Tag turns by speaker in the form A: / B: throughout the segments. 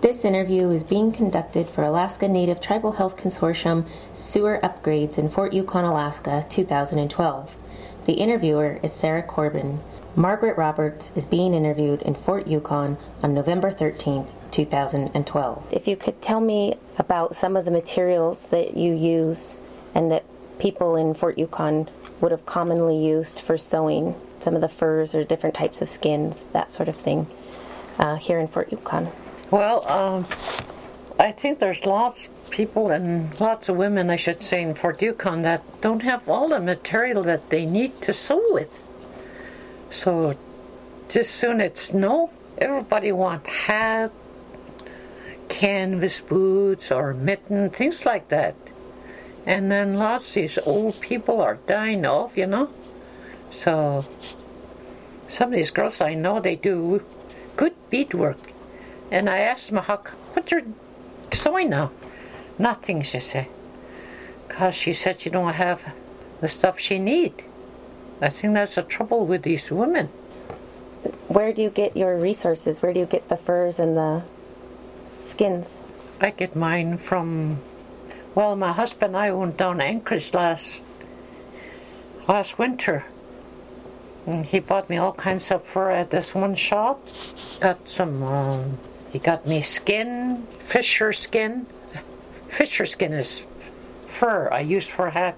A: This interview is being conducted for Alaska Native Tribal Health Consortium Sewer Upgrades in Fort Yukon, Alaska, 2012. The interviewer is Sarah Corbin. Margaret Roberts is being interviewed in Fort Yukon on November 13th, 2012. If you could tell me about some of the materials that you use and that people in Fort Yukon would have commonly used for sewing, some of the furs or different types of skins, that sort of thing, here in Fort Yukon.
B: Well, I think there's lots of people and lots of women, I should say, in Fort Yukon that don't have all the material that they need to sew with. So just soon it's snow, everybody wants hat, canvas boots or mitten, things like that. And then lots of these old people are dying off, you know. So some of these girls I know, they do good beadwork. And I asked them, what you're sewing now? Nothing, she said. Because she said she don't have the stuff she need. I think that's the trouble with these women.
A: Where do you get your resources? Where do you get the furs and the skins?
B: I get mine from, well, my husband and I went down Anchorage last winter. And he bought me all kinds of fur at this one shop. Got some, he got me skin, fisher skin. Fisher skin is fur I use for a hat.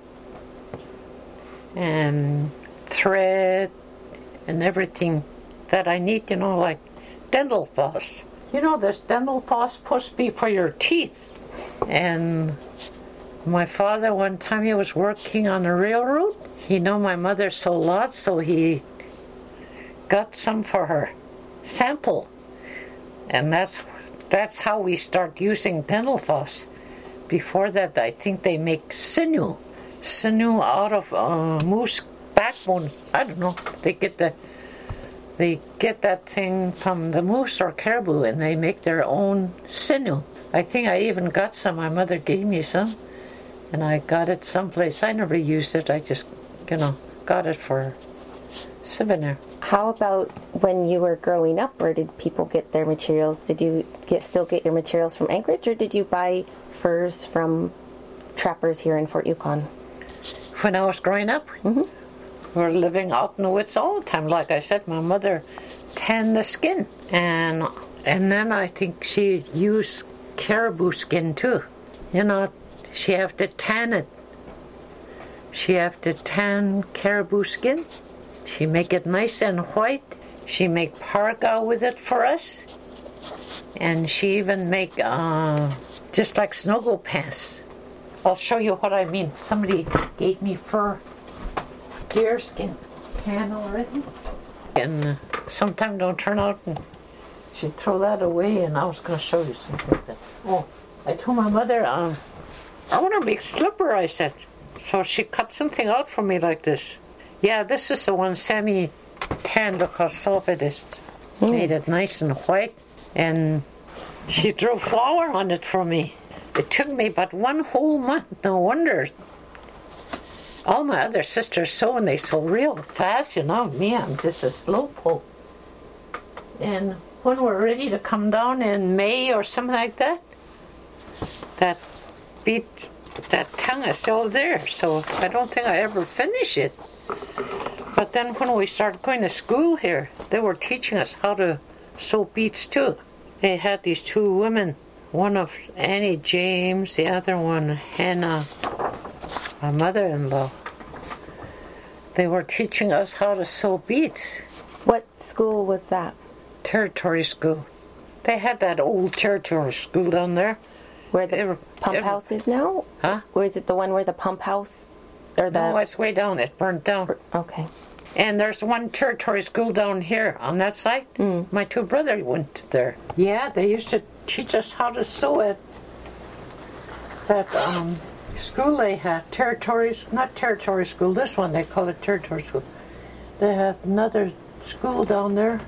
B: And thread and everything that I need, you know, like dental floss. You know, this dental floss supposed to be for your teeth. And my father, one time he was working on the railroad. He knew my mother sold lots, so he got some for her. Sample. And that's how we start using dental floss. Before that, I think they make sinew. Sinew out of moose backbone. I don't know. They get that thing from the moose or caribou, and they make their own sinew. I think I even got some. My mother gave me some, and I got it someplace. I never used it. I just, got it for souvenir.
A: How about when you were growing up? Where did people get their materials? Did you still get your materials from Anchorage, or did you buy furs from trappers here in Fort Yukon?
B: When I was growing up, we were living out in the woods all the time. Like I said, my mother tanned the skin, and then I think she used caribou skin too. You know, she have to tan it. She have to tan caribou skin. She make it nice and white. She make parka with it for us, and she even make just like snuggle pants. I'll show you what I mean. Somebody gave me fur deer skin can already, and sometimes don't turn out, and she'd throw that away. And I was going to show you something. I told my mother, I want to make slipper, I said. So she cut something out for me like this. Yeah, this is the one Sammy tanned. Look how soft it is. Made it nice and white, and she drew flower on it for me. It took me but 1 whole month. No wonder. All my other sisters sew, and they sew real fast, you know. Me, I'm just a slowpoke. And when we're ready to come down in May or something like that, that tongue is still there. So I don't think I ever finish it. But then when we started going to school here, they were teaching us how to sew beads too. They had these 2 women. One of Annie James, the other one Hannah, my mother-in-law. They were teaching us how to sew beads.
A: What school was that?
B: Territory school. They had that old territory school down there.
A: Where the pump house is now?
B: Huh?
A: Or is it the one where the pump house? Or the...
B: No, it's way down. It burned down.
A: Okay.
B: And there's one territory school down here on that site. My 2 brothers went there. Yeah, they used to teach us how to sew at that school they had. Not territory school, this one they call it territory school. They have another school down there.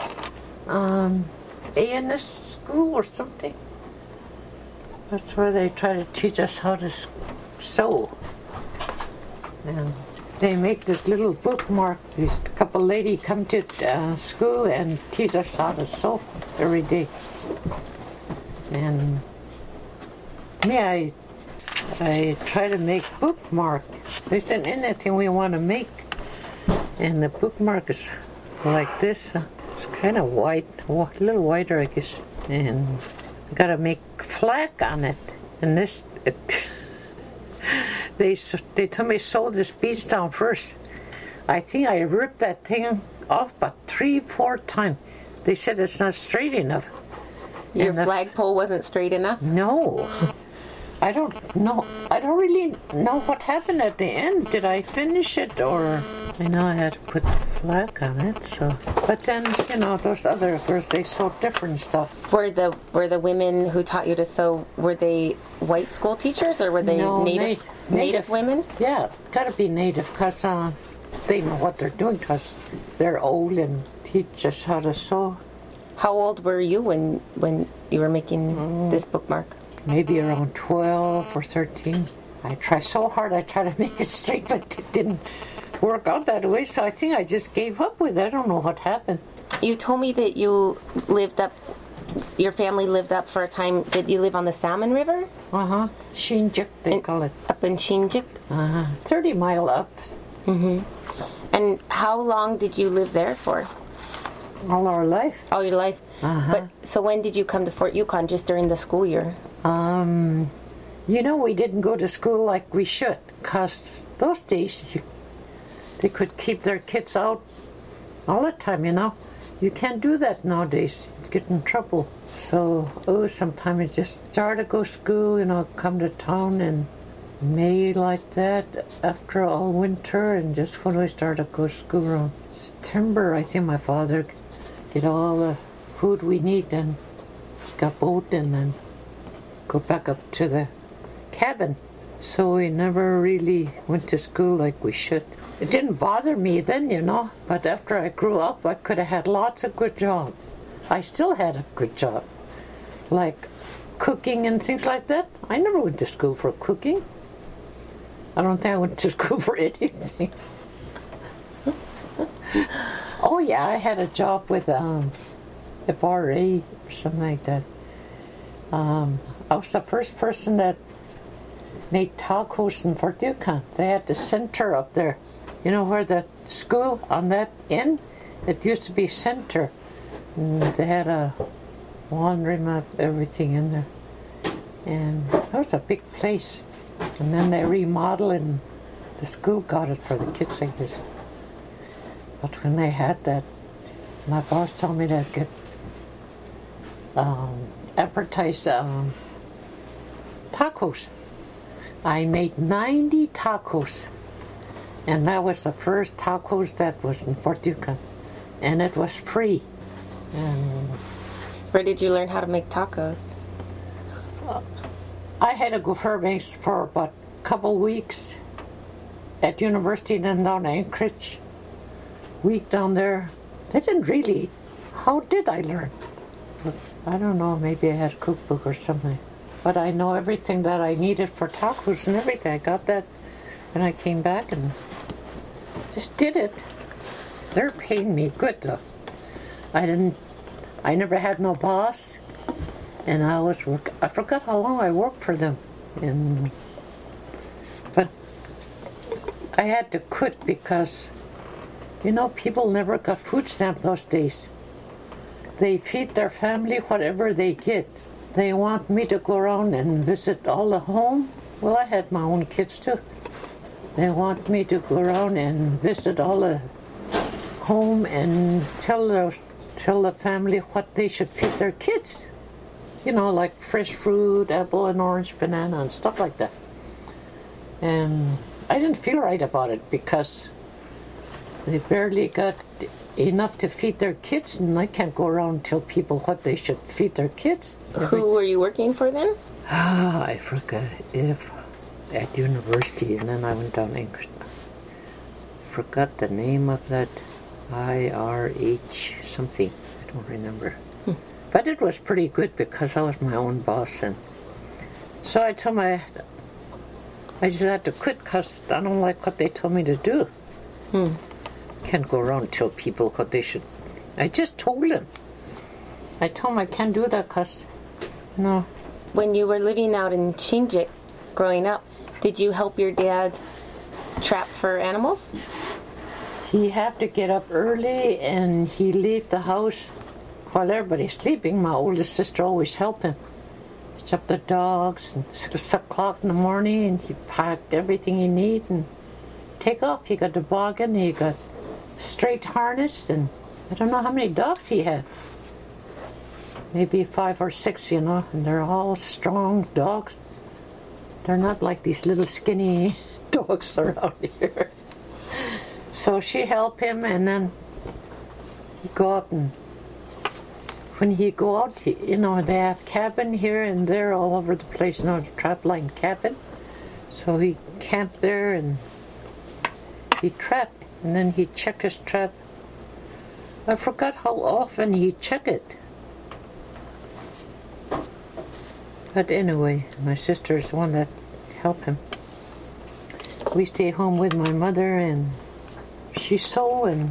B: A&S school or something. That's where they try to teach us how to sew. And they make this little bookmark. These couple ladies come to school and teach us how to sew every day. And me, I try to make bookmark. They said anything we want to make. And the bookmark is like this. It's kind of white, a little whiter, I guess. And I got to make flag on it. And this, they told me sew this piece down first. I think I ripped that thing off about 3-4 times. They said it's not straight enough.
A: Your flagpole wasn't straight enough?
B: No. I don't know. I don't really know what happened at the end. Did I finish it, or I know I had to put flag on it. So, but then those other girls, they sew different stuff.
A: Were the women who taught you to sew, were they white school teachers, or were they native women?
B: Yeah, gotta be native, because they know what they're doing, because they're old and teach us how to sew.
A: How old were you when you were making this bookmark?
B: Maybe around 12 or 13. I try so hard, I try to make it straight, but it didn't work out that way, so I think I just gave up with it. I don't know what happened.
A: You told me that your family lived up for a time. Did you live on the Salmon River?
B: Uh-huh. Shinjuk, they call it.
A: Up in Shinjuk?
B: Uh-huh. 30 mile up.
A: Mm-hmm. And how long did you live there for?
B: All our life.
A: All your life?
B: Uh-huh.
A: But so when did you come to Fort Yukon? Just during the school year?
B: We didn't go to school like we should, because those days they could keep their kids out all the time, You can't do that nowadays. You get in trouble. So, sometimes I just started to go to school, come to town in May like that, after all winter, and just when we started to go to school around September, I think my father get all the food we need and got boat and then go back up to the cabin. So we never really went to school like we should. It didn't bother me then, but after I grew up, I could have had lots of good jobs. I still had a good job, like cooking and things like that. I never went to school for cooking. I don't think I went to school for anything. Oh yeah, I had a job with FRA or something like that. I was the first person that made tacos in Fort Yukon. They had the center up there. Where the school on that end? It used to be center. And they had a laundromat, everything in there. And that was a big place. And then they remodeled and the school got it for the kids, I guess. But when they had that, my boss told me to get advertise tacos. I made 90 tacos. And that was the first tacos that was in Fort Yukon. And it was free. And
A: where did you learn how to make tacos?
B: I had to go Fairbanks for about a couple weeks at university, then down to Anchorage. Week down there. They didn't really. How did I learn? I don't know, maybe I had a cookbook or something. But I know everything that I needed for tacos and everything. I got that when I came back and just did it. They're paying me good though. I never had no boss. And I forgot how long I worked for them. But I had to quit because, people never got food stamps those days. They feed their family whatever they get. They want me to go around and visit all the home. Well, I had my own kids too. They want me to go around and visit all the home and tell the family what they should feed their kids. Like fresh fruit, apple and orange, banana, and stuff like that. And I didn't feel right about it because they barely got enough to feed their kids, and I can't go around and tell people what they should feed their kids.
A: Who were you working for then?
B: I forgot at university, and then I went down to Anchorage. I forgot the name of that IRH something. I don't remember. But it was pretty good because I was my own boss. And so I told I just had to quit because I don't like what they told me to do. Can't go around and tell people what they should. I just told them. I told them I can't do that because No.
A: When you were living out in Shinjik growing up, did you help your dad trap for animals?
B: He have to get up early and he leave the house while everybody's sleeping. My oldest sister always help him. Fetch up the dogs and 6 o'clock in the morning, and he pack everything he need and take off. He got toboggan, he got straight harness, and I don't know how many dogs he had. Maybe 5 or 6, you know, and they're all strong dogs. They're not like these little skinny dogs around here. So she helped him, and then he go out, and when he go out, you know, they have cabin here and there all over the place, you know, the trap line cabin. So he camped there and he trapped, and then he check his trap. I forgot how often he check it. But anyway, my sister's the one that helped him. We stay home with my mother, and she sew and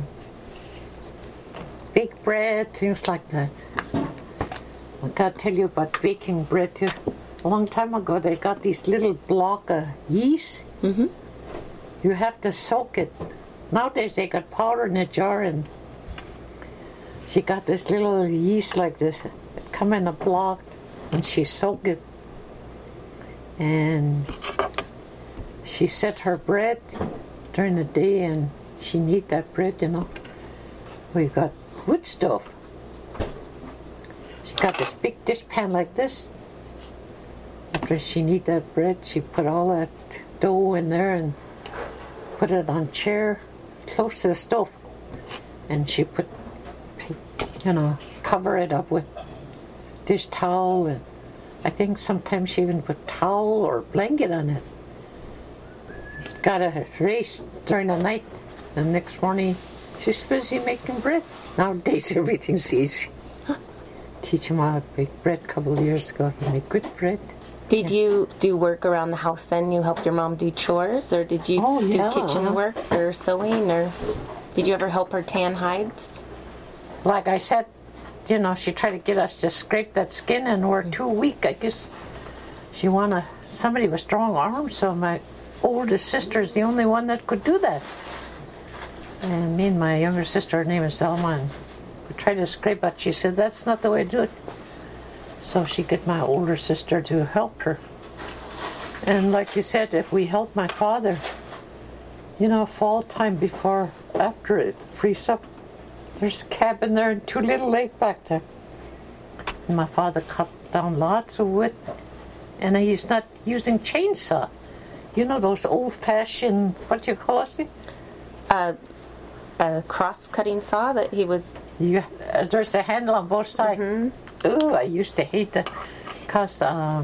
B: bake bread, things like that. I gotta tell you about baking bread too. A long time ago, they got these little block of yeast.
A: Mm-hmm.
B: You have to soak it. Nowadays, they got powder in a jar, and she got this little yeast like this. It come in a block, and she soaked it. And she set her bread during the day, and she knead that bread, you know. We got wood stove. She got this big dishpan like this. After she knead that bread, she put all that dough in there and put it on chair close to the stove. And she put, you know, cover it up with dish towel, and I think sometimes she even put towel or blanket on it. Got a race during the night. The next morning, she's busy making bread. Nowadays, everything's easy. Teach him how to bake bread a couple of years ago. He made good bread.
A: Did you do work around the house then? You helped your mom do chores, or did you do kitchen work or sewing, or did you ever help her tan hides?
B: Like I said, you know, she tried to get us to scrape that skin, and we're too weak. I guess she wanted somebody with strong arms, so my oldest sister is the only one that could do that. And me and my younger sister, her name is Selma, and we tried to scrape, but she said that's not the way to do it. So she got my older sister to help her. And like you said, if we help my father, you know, fall time before, after it frees up, there's a cabin there and 2 little lake back there. And my father cut down lots of wood, and he's not using chainsaw. You know those old-fashioned, what do you call it?
A: A cross-cutting saw that he was...
B: Yeah, there's a handle on both sides. Mm-hmm. Ooh, I used to hate that, because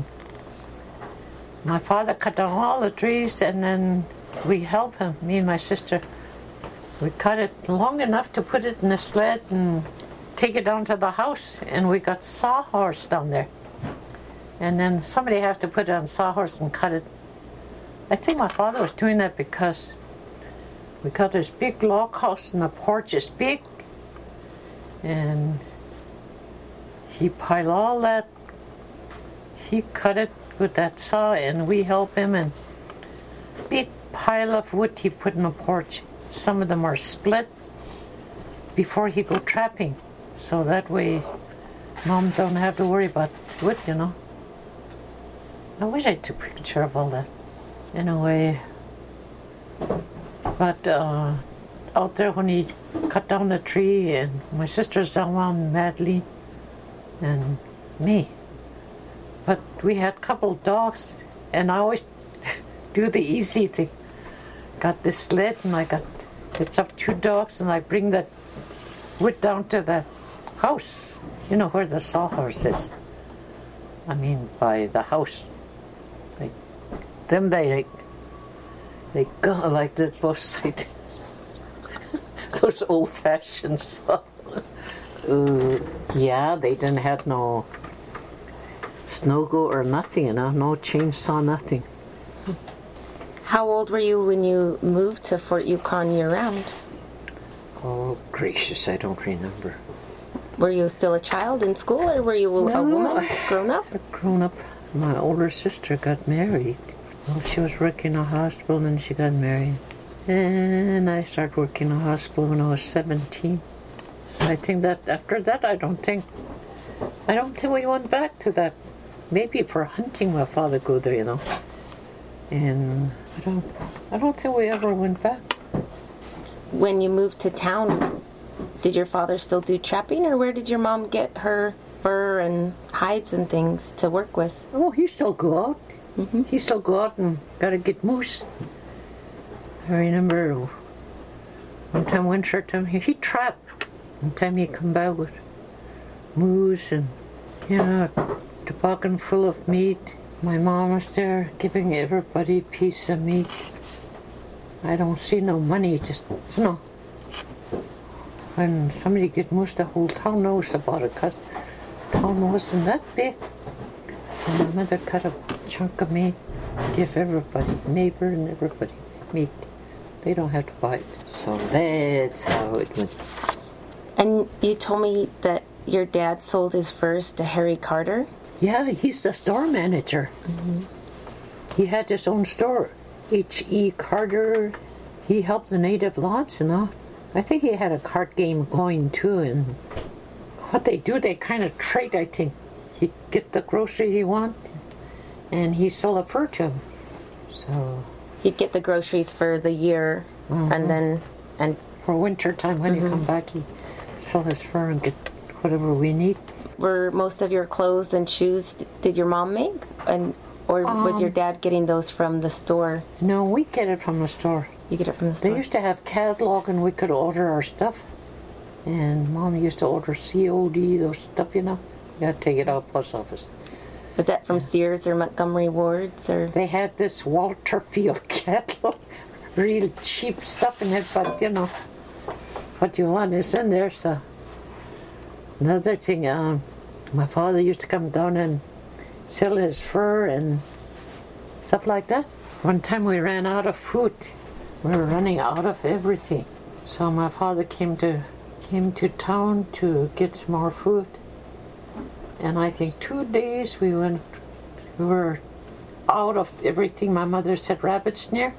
B: my father cut down all the trees, and then we helped him, me and my sister. We cut it long enough to put it in a sled and take it down to the house, and we got sawhorse down there. And then somebody had to put it on sawhorse and cut it. I think my father was doing that because we got this big log house, and the porch is big, and he piled all that. He cut it with that saw, and we helped him, and big pile of wood he put in the porch. Some of them are split before he go trapping, so that way Mom don't have to worry about wood, you know. I wish I took a picture of all that. Anyway, but out there when he cut down the tree, and my sister Selma and Madeline and me. But we had a couple dogs, and I always do the easy thing. Got this sled, and I got it's up 2 dogs, and I bring that wood down to the house. You know where the sawhorse is. I mean, by the house. They go like this both sides. Those old-fashioned saw. Yeah, they didn't have no snow-go or nothing, you know, no chainsaw, nothing.
A: How old were you when you moved to Fort Yukon year-round?
B: Oh, gracious, I don't remember.
A: Were you still a child in school, or were you a woman, grown up?
B: Grown up. My older sister got married. Well, she was working in a hospital, and then she got married. And I started working in a hospital when I was 17. So I think that after that, I don't think we went back to that. Maybe for hunting, my father go there, you know. And I don't think we ever went back.
A: When you moved to town, did your father still do trapping, or where did your mom get her fur and hides and things to work with?
B: Oh, he still go out. Mm-hmm. He still go out and gotta get moose. I remember one time, winter time, he trapped. One time he come back with moose and, you know, toboggan full of meat. My mom was there giving everybody a piece of meat. I don't see no money, just, you know. When somebody get moose, the whole town knows about it, because the town wasn't that big. So my mother cut a chunk of meat, give everybody, neighbor and everybody, meat. They don't have to buy it. So that's how it went.
A: And you told me that your dad sold his furs to Harry Carter?
B: Yeah, he's the store manager. Mm-hmm. He had his own store, H.E. Carter. He helped the native lots and all. I think he had a card game going too, and what they do, they kind of trade, I think. He get the grocery he want, and he sell a fur to him. So
A: he'd get the groceries for the year, and
B: for winter time when he come back, he sell his fur and get whatever we need.
A: Were most of your clothes and shoes, did your mom make? Or was your dad getting those from the store?
B: No, we get it from the store.
A: You get it from the store?
B: They used to have catalog and we could order our stuff. And Mom used to order COD, those stuff, you know. You got to take it out post office.
A: Was that from Sears or Montgomery Ward's? Or
B: they had this Walter Field catalog. Real cheap stuff in it, but, you know, what you want is in there, so... Another thing, my father used to come down and sell his fur and stuff like that. One time we ran out of food. We were running out of everything. So my father came to town to get some more food. And I think 2 days we were out of everything. My mother said rabbits near.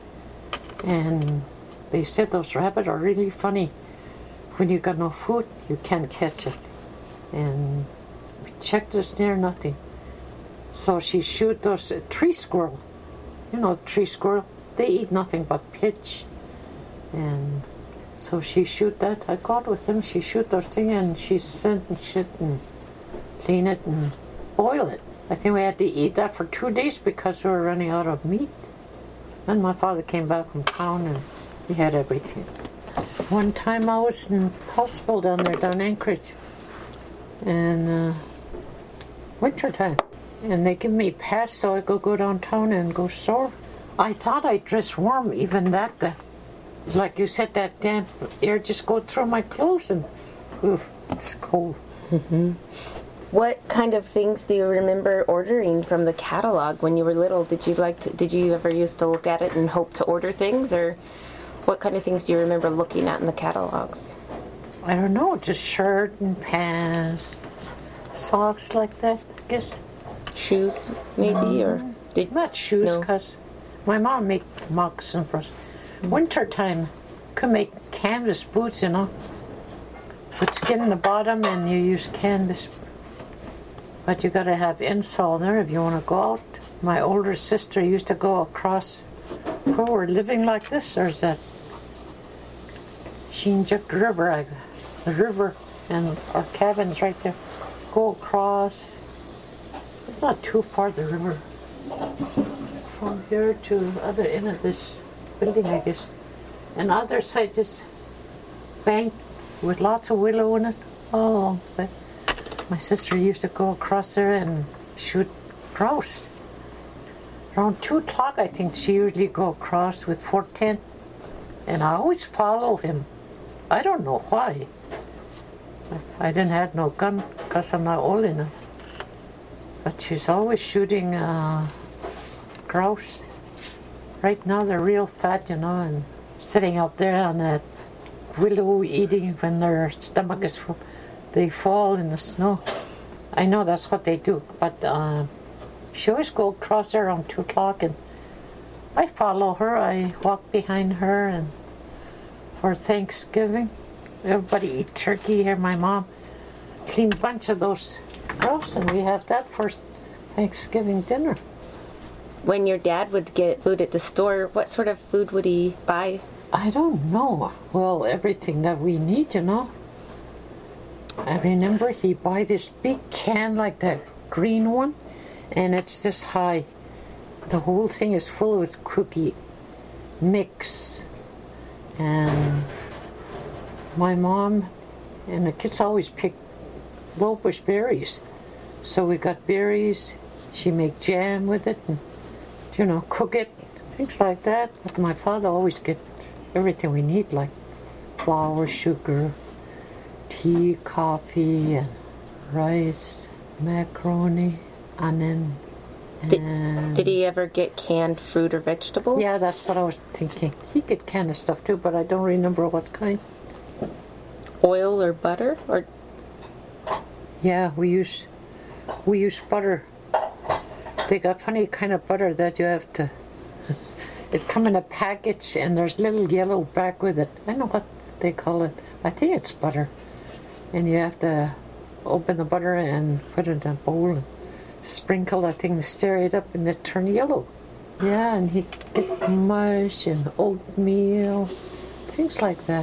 B: And they said those rabbits are really funny. When you got no food, you can't catch it. And we checked this near, nothing. So she shoot those tree squirrel. You know, tree squirrel. They eat nothing but pitch. And so she shoot that. I got with them. She shoot those things and she sent and shit and clean it and boil it. I think we had to eat that for 2 days because we were running out of meat. Then my father came back from town and we had everything. One time I was in hospital down there, down Anchorage, and winter time, and they give me a pass so I could go downtown and go store. I thought I dressed warm, even that, like you said, that damp air just go through my clothes, and it's cold.
A: Mm-hmm. What kind of things do you remember ordering from the catalog when you were little? Did you ever used to look at it and hope to order things, or what kind of things do you remember looking at in the catalogs?
B: I don't know, just shirt and pants, socks like that, I guess.
A: Shoes, maybe, or
B: not shoes, because my mom made moccasins for us. Winter time, could make canvas boots, you know. Put skin in the bottom and you use canvas. But you gotta have insole there if you want to go out. My older sister used to go across where we're living like this, or is that Shinjuk River, the river, and our cabin's right there. Go across. It's not too far, the river. From here to the other end of this building, I guess. And other side is bank with lots of willow in it. Oh, but my sister used to go across there and shoot grouse. Around 2 o'clock, I think, she usually go across with 410. And I always follow him. I don't know why. I didn't have no gun because I'm not old enough. But she's always shooting grouse. Right now they're real fat, you know, and sitting out there on that willow eating when their stomach is full. they fall in the snow. I know that's what they do, but she always go across there around 2 o'clock, and I follow her. I walk behind her, and for Thanksgiving, everybody eat turkey here. My mom cleaned a bunch of those roasts, and we have that for Thanksgiving dinner.
A: When your dad would get food at the store, what sort of food would he buy?
B: I don't know. Well, everything that we need, you know. I remember he buy this big can like the green one, and it's this high. The whole thing is full with cookie mix. And my mom and the kids always pick lowbush berries. So we got berries. She make jam with it and, you know, cook it, things like that. But my father always get everything we need, like flour, sugar, tea, coffee, and rice, macaroni, onion.
A: Did he ever get canned fruit or vegetables?
B: Yeah, that's what I was thinking. He get canned stuff too, but I don't remember what kind.
A: Oil or butter? Or
B: yeah, we use butter. They got funny kind of butter that you have to. It come in a package, and there's little yellow back with it. I don't know what they call it. I think it's butter, and you have to open the butter and put it in a bowl and sprinkle that thing, stir it up, and it turn yellow. Yeah, and he get mush and oatmeal, things like that.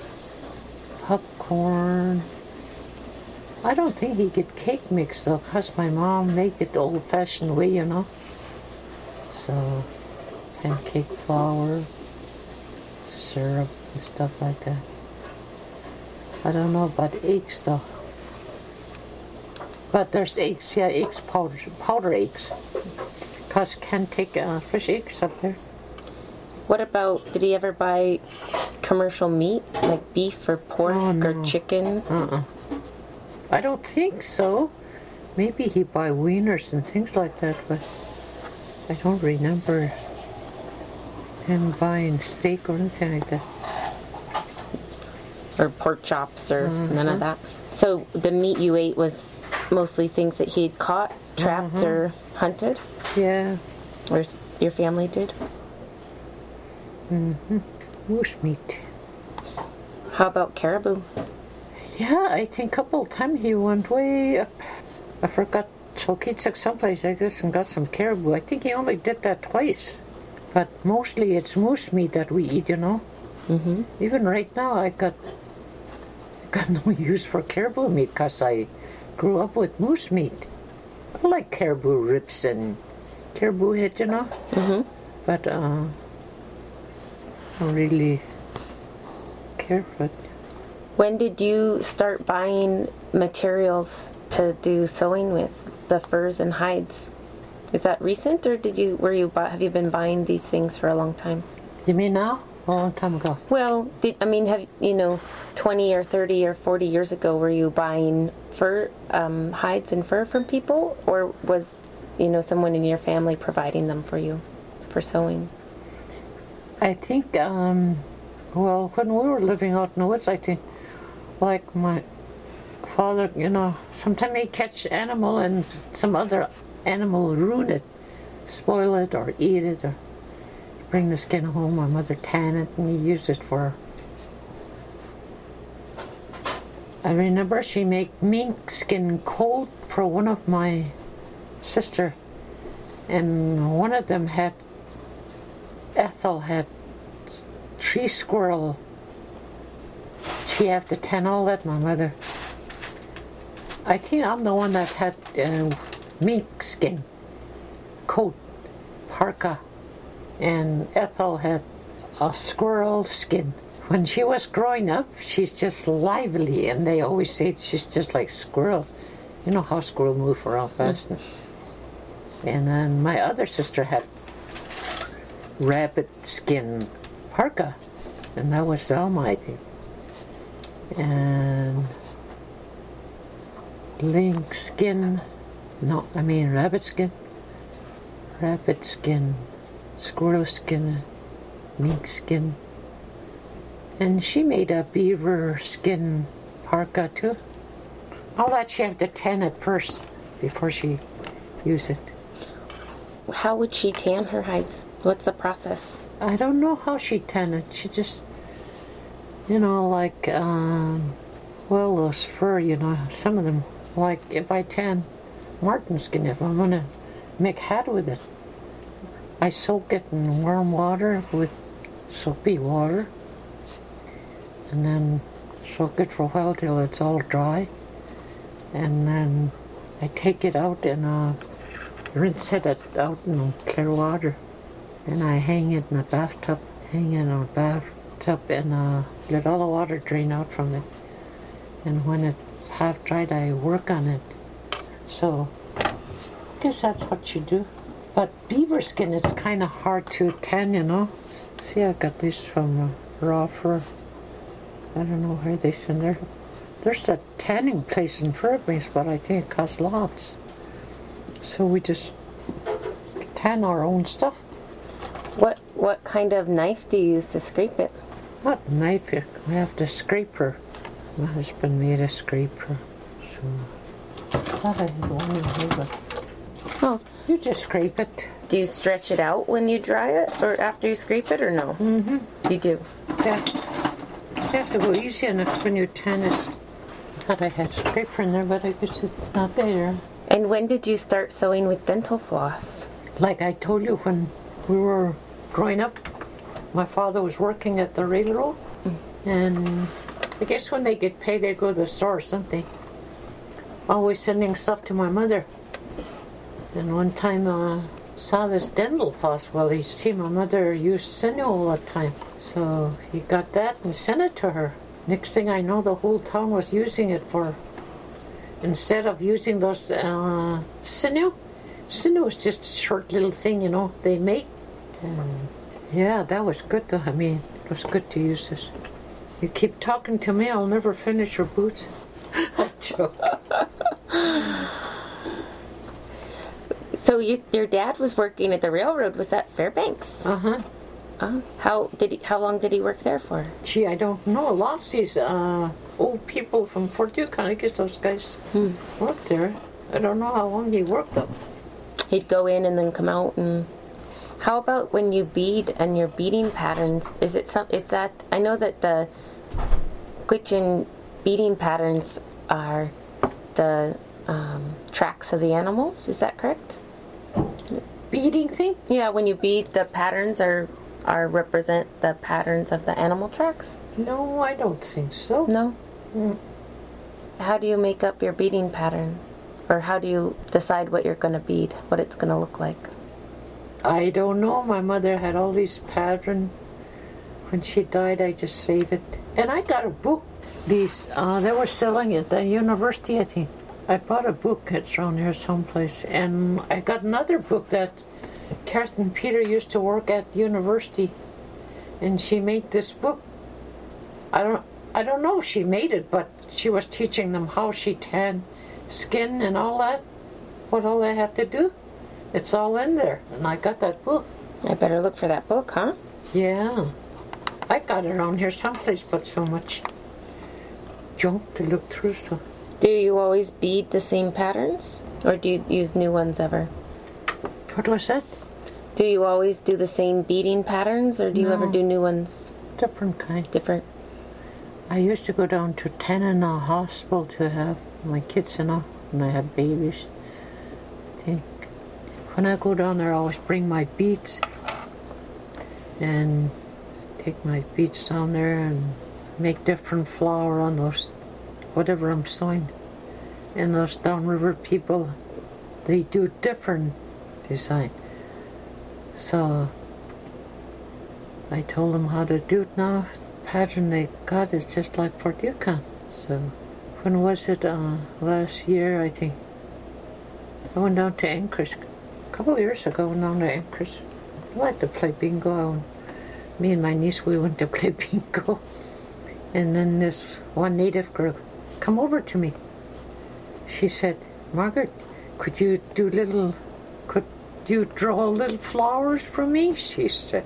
B: Popcorn. I don't think he get cake mix though, cause my mom make it the old-fashioned way, you know. So, pancake flour, syrup, and stuff like that. I don't know about eggs though. But there's eggs, yeah, eggs, powder eggs. Cause can't take fresh eggs up there.
A: what about, did he ever buy commercial meat, like beef or pork or chicken?
B: I don't think so. Maybe he buy wieners and things like that, but I don't remember him buying steak or anything like that.
A: Or pork chops or none of that. So the meat you ate was mostly things that he'd caught, trapped, or hunted?
B: Yeah.
A: Or your family did?
B: Moose meat.
A: How about caribou?
B: Yeah, I think a couple of times he went way up. I forgot Chalkitsak someplace, I guess, and got some caribou. I think he only did that twice. But mostly it's moose meat that we eat, you know. Even right now, I got no use for caribou meat because I grew up with moose meat. I like caribou ribs and caribou head, you know. But I don't really care for it.
A: When did you start buying materials to do sewing with, the furs and hides? Is that recent, or have you been buying these things for a long time?
B: You mean now? A long time ago.
A: Well, have 20 or 30 or 40 years ago, were you buying fur, hides and fur from people, or was, someone in your family providing them for you for sewing?
B: I think, when we were living out in the woods, I think, like my father, sometimes he'd catch animal and some other animal ruin it, spoil it or eat it, or bring the skin home. My mother tan it and use it for. I remember she made mink skin coat for one of my sister, and one of them Ethel had tree squirrel. She had to tan all that, my mother. I think I'm the one that had mink skin coat, parka, and Ethel had a squirrel skin. When she was growing up, she's just lively, and they always say she's just like squirrel. You know how squirrel move around fast. And then my other sister had rabbit skin parka, and that was Selma, I think. And lynx skin, rabbit skin, squirrel skin, mink skin. And she made a beaver skin parka too. All that she have to tan it first before she use it.
A: How would she tan her hides? What's the process?
B: I don't know how she tan it. She just, like, those fur, some of them, like if I tan marten skin, if I'm going to make hat with it, I soak it in warm water with soapy water, and then soak it for a while till it's all dry, and then I take it out and rinse it out in clear water, and I hang it in a bathtub, and let all the water drain out from it, and when it's half dried I work on it. So I guess that's what you do. But beaver skin is kind of hard to tan, See, I got these from Raw Fur. I don't know where they send there. There's a tanning place in Fairbanks, but I think it costs lots. So we just tan our own stuff.
A: What kind of knife do you use to scrape it?
B: What knife? We have to scraper. My husband made a scraper. So I thought I had one in here, but
A: Oh.
B: You just scrape it.
A: Do you stretch it out when you dry it, or after you scrape it, or no?
B: Mm-hmm.
A: You do?
B: Yeah. You have to go easy on it when you tan it. I thought I had scraper in there, but I guess it's not there.
A: And when did you start sewing with dental floss?
B: Like I told you, when we were growing up, my father was working at the railroad, and I guess when they get paid, they go to the store or something. Always sending stuff to my mother. And one time saw this dental floss. Well, he see my mother use sinew all the time. So he got that and sent it to her. Next thing I know, the whole town was using it for, instead of using those sinew. Sinew is just a short little thing, they make. And yeah, that was good though. I mean, it was good to use this. You keep talking to me, I'll never finish your boots. I joke.
A: So your dad was working at the railroad. Was that Fairbanks?
B: Uh-huh.
A: How long did he work there for?
B: Gee, I don't know. Lots of these old people from Fort Yukon, I guess those guys worked there. I don't know how long he worked though.
A: He'd go in and then come out. And how about when you bead and your beading patterns? Is it that I know that the Gwich'in beading patterns are the tracks of the animals. Is that correct?
B: Beading thing?
A: Yeah, when you bead, the patterns are represent the patterns of the animal tracks?
B: No, I don't think so.
A: No? How do you make up your beading pattern? Or how do you decide what you're going to bead, what it's going to look like?
B: I don't know. My mother had all these patterns. When she died, I just saved it. And I got a book. These, they were selling it at the university, I think. I bought a book, it's around here someplace, and I got another book that Catherine Peter used to work at the university, and she made this book. I don't know if she made it, but she was teaching them how she tan skin and all that, what all they have to do. It's all in there, and I got that book.
A: I better look for that book, huh?
B: Yeah. I got it around here someplace, but so much junk to look through, so...
A: Do you always bead the same patterns? Or do you use new ones ever?
B: What was that?
A: Do you always do the same beading patterns, or do you ever do new ones?
B: Different kind.
A: Different.
B: I used to go down to Tanana Hospital to have my kids when I had babies. I think when I go down there, I always bring my beads and take my beads down there and make different flower on those, whatever I'm sewing. And those downriver people, they do different design. So I told them how to do it now. The pattern they got is just like Fort Yukon. So when was it? Last year, I think. I went down to Anchorage. A couple of years ago, I went down to Anchorage. I like to play bingo. Me and my niece, we went to play bingo. And then this one native girl come over to me. She said, "Margaret, could you draw little flowers for me?" She said,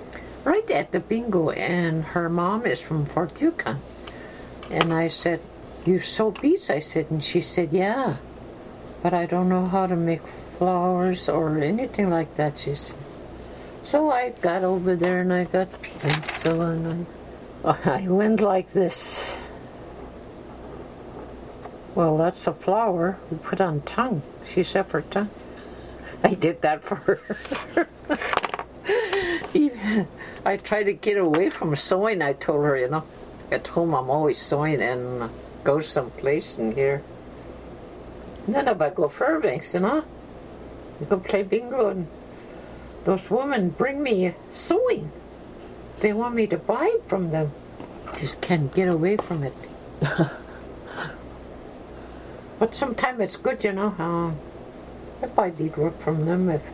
B: right at the bingo. And her mom is from Fort Yukon. And I said, you sew beads? I said, and she said, yeah, but I don't know how to make flowers or anything like that, she said. So I got over there and I got pencil and I went like this. Well, that's a flower we put on tongue. She said for tongue. I did that for her. Even I tried to get away from sewing, I told her, At home I'm always sewing and go someplace in here. And then if I go Fairbanks, I go play bingo and those women bring me sewing. They want me to buy it from them. Just can't get away from it. But sometimes it's good, I buy beadwork from them if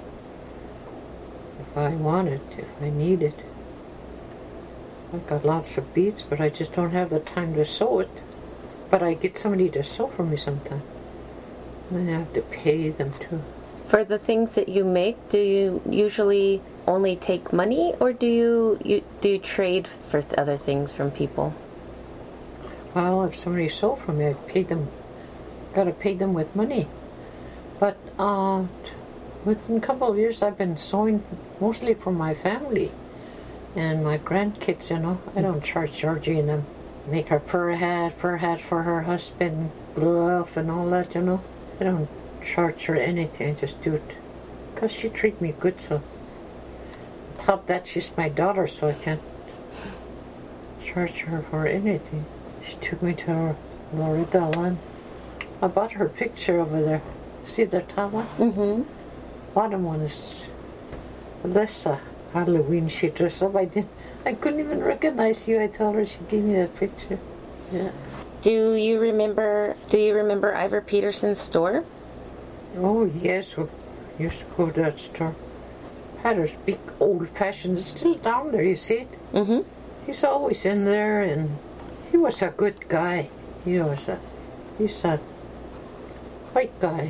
B: I want it, if I need it. I've got lots of beads, but I just don't have the time to sew it. But I get somebody to sew for me sometime. And I have to pay them too.
A: For the things that you make, do you usually only take money, or do you trade for other things from people?
B: Well, if somebody sold for me, I paid them. Got to pay them with money. But within a couple of years, I've been sewing mostly for my family and my grandkids. I don't charge Georgie and them. Make her fur hat for her husband, glove and all that. I don't charge her anything. I just do it because she treats me good. So on top of that, she's my daughter, so I can't charge her for anything. She took me to her Loretta one. I bought her picture over there. See the top one? Mm-hmm. Bottom one is Alyssa. Halloween, she dressed up. I couldn't even recognize you. I told her, she gave me that picture. Yeah.
A: Do you remember Ivor Peterson's store?
B: Oh, yes. We used to go to that store. Had this big old-fashioned, it's still down there, you see it? Mm-hmm. He's always in there, and he was a good guy. He's a white guy.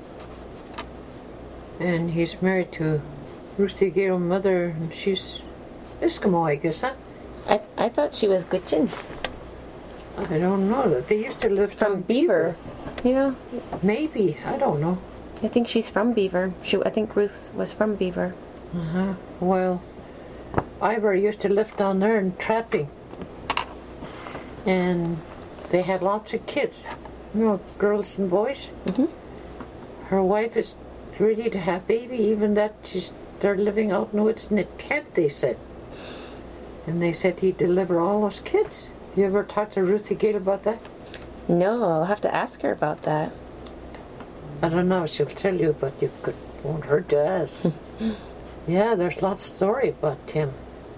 B: And he's married to Ruthie Gale's mother, and she's Eskimo, I guess, huh?
A: I thought she was Gutchin.
B: I don't know. They used to live
A: from Beaver. Yeah.
B: Maybe. I don't know.
A: I think she's from Beaver. I think Ruth was from Beaver.
B: Uh-huh. Well, Ivor used to live down there in trapping. And they had lots of kids. Girls and boys. Mm-hmm. Her wife is ready to have baby, even that they're living out in the woods in a tent, they said. And they said he'd deliver all those kids. You ever talk to Ruthie Gale about that?
A: No, I'll have to ask her about that.
B: I don't know, she'll tell you, but won't hurt to ask. Yeah, there's lots of story about him.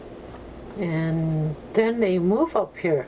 B: And then they move up here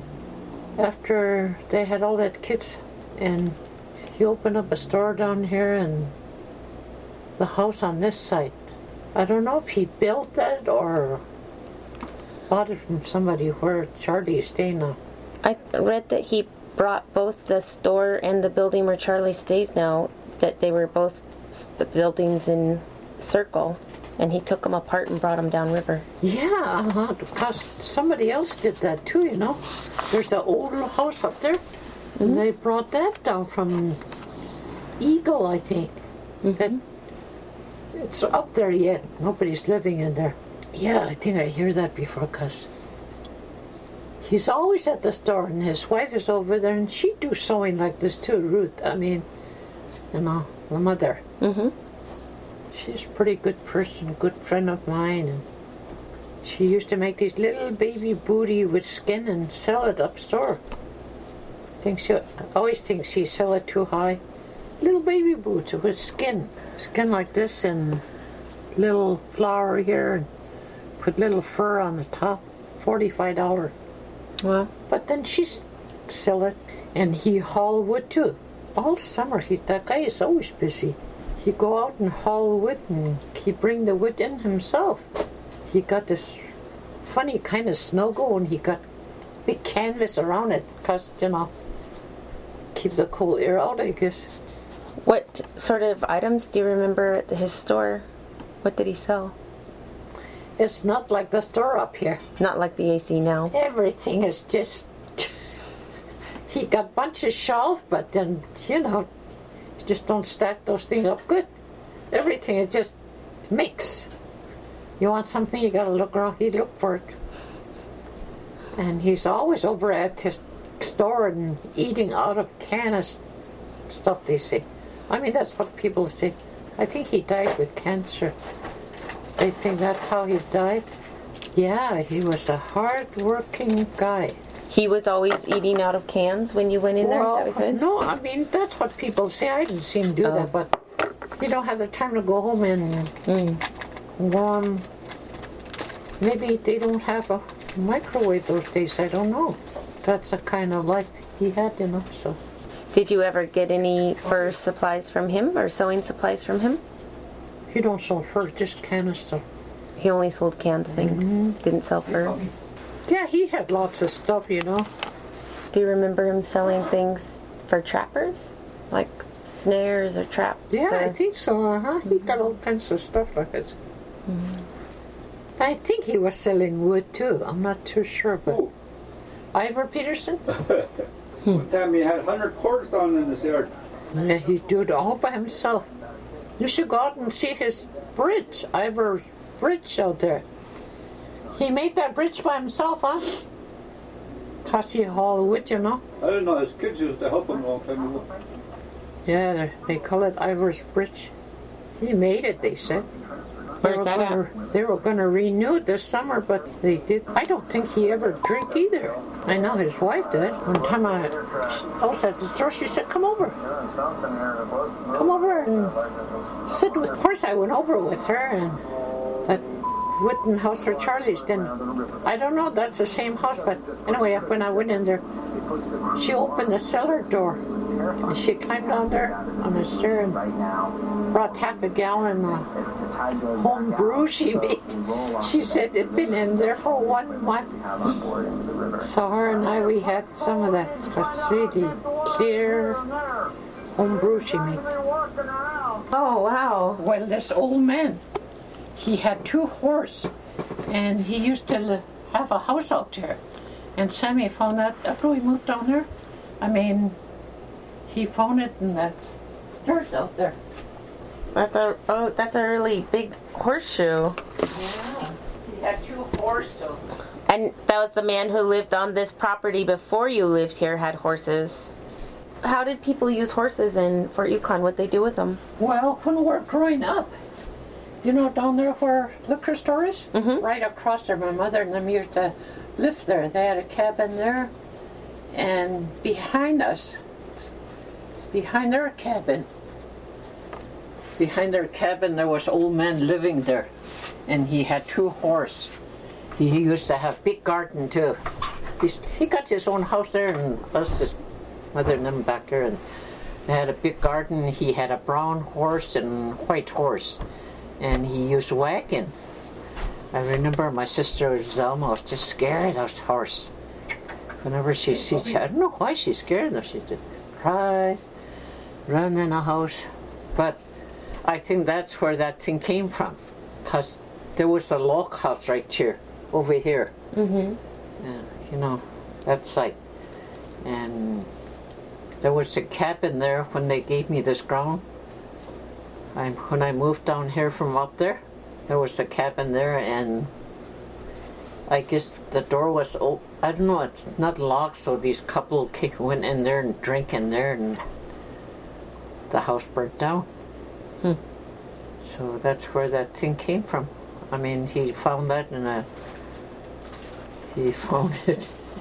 B: after they had all that kids, and he opened up a store down here and the house on this side. I don't know if he built that or bought it from somebody where Charlie is staying now.
A: I read that he brought both the store and the building where Charlie stays now, that they were both the buildings in Circle, and he took them apart and brought them downriver.
B: Yeah, because somebody else did that too, There's an old house up there, and they brought that down from Eagle, I think. Mm-hmm. It's up there yet. Nobody's living in there. Yeah, I think I hear that before, because he's always at the store, and his wife is over there, and she do sewing like this too, Ruth. The mother. Mm-hmm. She's a pretty good person, good friend of mine, and she used to make these little baby booty with skin and sell it up store. I always think she sell it too high. Little baby boots with skin like this, and little flower here, and put little fur on the top. $45.
A: Wow.
B: But then she sell it, and he haul wood too. All summer, that guy is always busy. He go out and haul wood, and he bring the wood in himself. He got this funny kind of snow going. He got big canvas around it, because, keep the cold air out, I guess.
A: What sort of items do you remember at his store? What did he sell?
B: It's not like the store up here.
A: Not like the AC now.
B: Everything is just... he got bunches shelved, but then, you just don't stack those things up good. Everything is just mix. You want something, you gotta look around. He'd look for it. And he's always over at his store and eating out of cans stuff, they say. I mean, that's what people say. I think he died with cancer. They think that's how he died. Yeah, he was a hard-working guy.
A: He was always eating out of cans when you went in there,
B: Well,
A: is that what you said?
B: no, I mean, that's what people say. I didn't see him do that, but you don't have the time to go home and warm. Maybe they don't have a microwave those days, I don't know. That's the kind of life he had, so.
A: Did you ever get any fur supplies from him or sewing supplies from him?
B: He don't sell fur, just canister.
A: He only sold canned things, didn't sell fur.
B: Yeah, he had lots of stuff,
A: Do you remember him selling things for trappers? Like snares or traps?
B: Yeah,
A: or...
B: I think so, He got all kinds of stuff like that. I think he was selling wood too. I'm not too sure, but... Ivor Peterson?
C: One time he had 100 cords down in this yard.
B: Yeah, he do it all by himself. You should go out and see his bridge, Ivor's bridge out there. He made that bridge by himself, huh? Cause he hauled wood,
C: I didn't know his kids used to help him a long time ago.
B: Yeah, they call it Ivor's bridge. He made it, they said.
A: Where's that at?
B: They were going to renew it this summer, but they did. I don't think he ever drank either. I know his wife did. One time I was at the store, she said, come over. Come over and sit with... Of course, I went over with her, and that Witten house for Charlie's. Then, I don't know, that's the same house, but anyway, when I went in there, she opened the cellar door. And she climbed down there on the stair and brought half a gallon of home brew she made. She said it'd been in there for 1 month. So her and I, we had some of that. It was really clear home brew she made.
A: Oh, wow.
B: Well, this old man, he had 2 horses, and he used to have a house out there. And Sammy found that after we moved down there. I mean, he found it in the dirt out there.
A: That's a really big horseshoe.
B: Yeah, he had 2 horses.
A: And that was the man who lived on this property before you lived here, had horses. How did people use horses in Fort Yukon? What'd they do with them?
B: Well, when we were growing up, down there where liquor store is? Right across there, my mother and them used to live there. They had a cabin there. And behind us, behind their cabin, there was old man living there. And he had 2 horses. He used to have big garden too. He got his own house there, and us, his mother and them back there, and they had a big garden. He had a brown horse and white horse, and he used wagon. I remember my sister Zelma was just scared of those horse. Whenever she sees, I don't know why she's scared of them. She did cry, run in a house. But I think that's where that thing came from, because there was a log house right here, over here. That site. And there was a cabin there when they gave me this ground. When I moved down here from up there, there was a cabin there, and I guess the door was open. I don't know, it's not locked, so these couple went in there and drank in there, and the house burnt down. So that's where that thing came from. I mean, he found that he found it.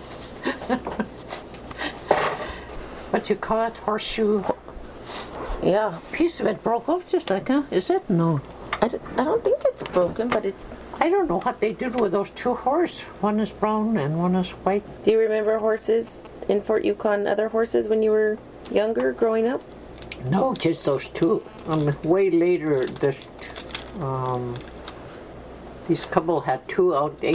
B: What you call it? Horseshoe?
A: Yeah.
B: Piece of it broke off just like, is it? No.
A: I don't think it's broken, but it's...
B: I don't know what they did with those 2 horses. One is brown and one is white.
A: Do you remember horses in Fort Yukon, other horses when you were younger, growing up?
B: No, just those 2. Way later, these couple had 2 out. They